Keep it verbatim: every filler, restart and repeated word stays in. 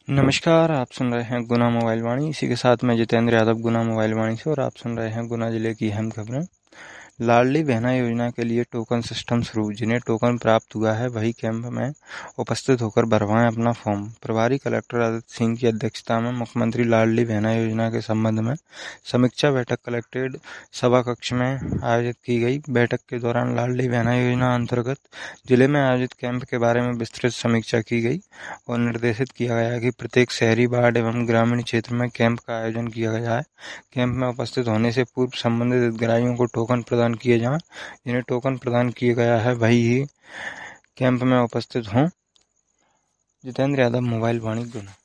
नमस्कार, आप सुन रहे हैं गुना मोबाइल वाणी। इसी के साथ मैं जितेंद्र यादव गुना मोबाइल वाणी से, और आप सुन रहे हैं गुना जिले की अहम खबरें। लाडली बहना योजना के लिए टोकन सिस्टम शुरू। जिन्हें टोकन प्राप्त हुआ है वही कैंप में उपस्थित होकर भरवाएं अपना फॉर्म। प्रभारी कलेक्टर आदित्य सिंह की अध्यक्षता में मुख्यमंत्री लाडली बहना योजना के संबंध में समीक्षा बैठक कलेक्ट्रेट सभा कक्ष में आयोजित की गई। बैठक के दौरान लाडली बहना योजना अंतर्गत जिले में आयोजित कैंप के बारे में विस्तृत समीक्षा की गई और निर्देशित किया गया कि प्रत्येक शहरी वार्ड एवं ग्रामीण क्षेत्र में कैंप का आयोजन किया जाए। कैंप में उपस्थित होने से पूर्व संबंधित हितग्राहियों को टोकन प्रदान किए जाएं। जिन्हें टोकन प्रदान किया गया है वही ही कैंप में उपस्थित हों। जितेंद्र यादव, मोबाइल वाणी, गुना।